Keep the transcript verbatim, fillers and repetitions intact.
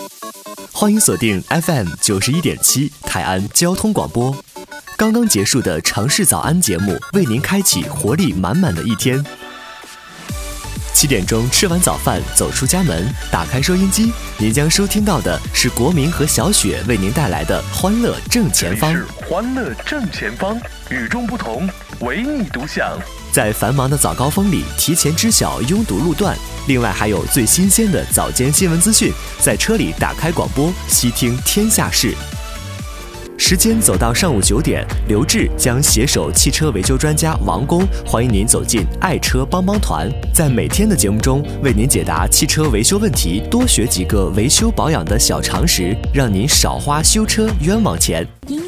欢迎锁定 F M 九十一点七泰安交通广播。刚刚结束的城市早安节目，为您开启活力满满的一天。七点钟吃完早饭，走出家门，打开收音机，您将收听到的是国民和小雪为您带来的欢乐正前方。 是欢乐正前方，与众不同，唯你独享。 在繁忙的早高峰里，提前知晓拥堵路段，另外还有最新鲜的早间新闻资讯，在车里打开广播，悉听天下事。时间走到上午九点，刘志将携手汽车维修专家王工，欢迎您走进爱车帮帮团，在每天的节目中为您解答汽车维修问题，多学几个维修保养的小常识，让您少花修车冤枉钱。 音